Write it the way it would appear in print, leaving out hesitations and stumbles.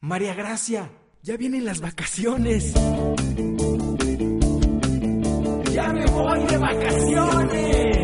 María Gracia, ya vienen las vacaciones. ¡Ya me voy de vacaciones!